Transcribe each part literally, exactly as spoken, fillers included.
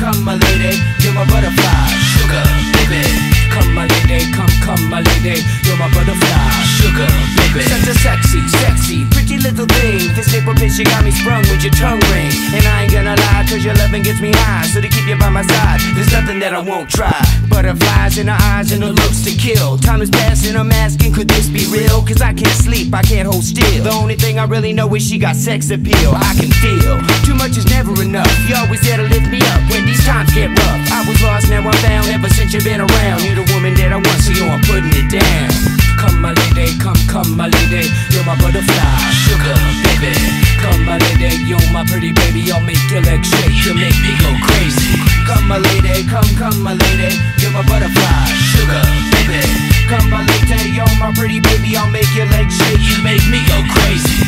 come, my lady, you're my butterfly, sugar, baby. Come, my lady, come, come, my lady, you're my butterfly, sugar, baby. Such a sexy, sexy, pretty little thing. This April bitch, you got me sprung with your tongue ring. And I ain't gonna lie, cause your loving gets me high. So to keep you by my side, there's nothing that I won't try. Butterflies in her eyes and her looks to kill. Time is passing, I'm asking, could this be real? Cause I can't sleep, I can't hold still. The only thing I really know is she got sex appeal. I can feel, too much is never enough. You always there to lift me up when these times get rough. I was lost, now I'm found, ever since you've been around. You're the woman that I want, so yo, I'm putting it down. Come, my lady, come, come, my lady, you're my butterfly, sugar, baby. Come, my lady, you're my pretty baby, I'll make your legs shake, you make me go crazy. Come, my lady, come, come, my lady, you're my butterfly, sugar, baby. Come, my lady, you're my pretty baby, I'll make your legs shake, you make me go crazy.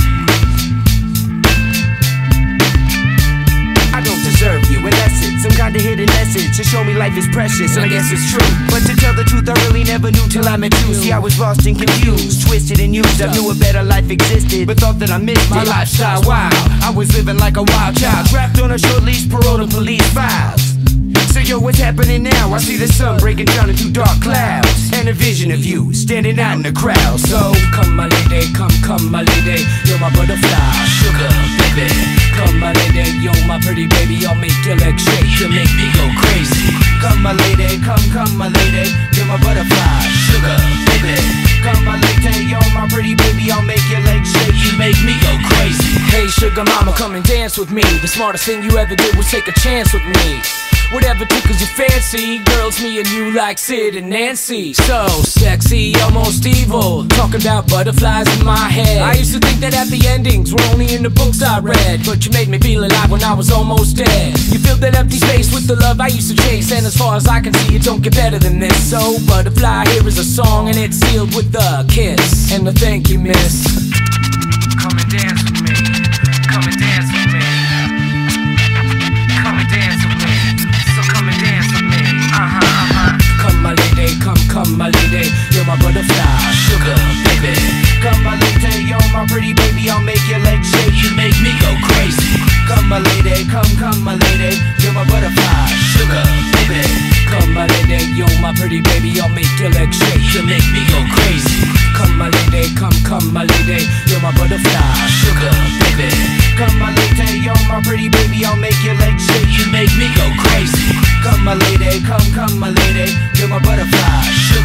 I don't deserve you, unless it's some kind of hidden message to show me life is precious, and I guess it's true. But to tell the truth, I really never knew till I met you. See, I was lost and confused, twisted and used. I knew a better life existed, but thought that I missed my lifestyle. Wow, I was living like a wild child, trapped on a short leash, parole to police files. So yo, what's happening now? I see the sun breaking down into dark clouds, and a vision of you standing out in the crowd. So come, my lady, come, come, my lady, you're my butterfly, sugar, baby. Come, my lady, you're my pretty baby, I'll make your legs shake, you make me go crazy. Come, my lady, come, come, my lady, you're my butterfly, sugar, baby. Come, my lady, you're my pretty baby, I'll make your legs shake, you make me go crazy. Hey, sugar mama, come and dance with me. The smartest thing you ever did was take a chance with me. Whatever tickles your fancy, girls, me and you like Sid and Nancy. So sexy, almost evil, talking about butterflies in my head. I used to think that happy endings were only in the books I read, but you made me feel alive when I was almost dead. You filled that empty space with the love I used to chase, and as far as I can see, it don't get better than this. So butterfly, here is a song, and it's sealed with a kiss and a thank you, miss. Come and dance with me, come and dance with me, come and dance with me. Uh-huh, uh-huh. Come, my lady, come, come, my lady, you're my butterfly, sugar, baby. Come, my lady, you're my pretty baby, I'll make your legs shake, you make me go crazy. Come, my lady, come, come, my lady, you're my butterfly, sugar, baby. Come, my lady, you're my pretty baby, I'll make your legs shake, you make me go crazy. Come, my lady, come, come, my lady, you're my butterfly, sugar, baby. Come, my lady, you're my pretty baby, I'll make your legs shake, you make me go crazy. Come, my lady, come, come, my lady, you're my butterfly, sugar.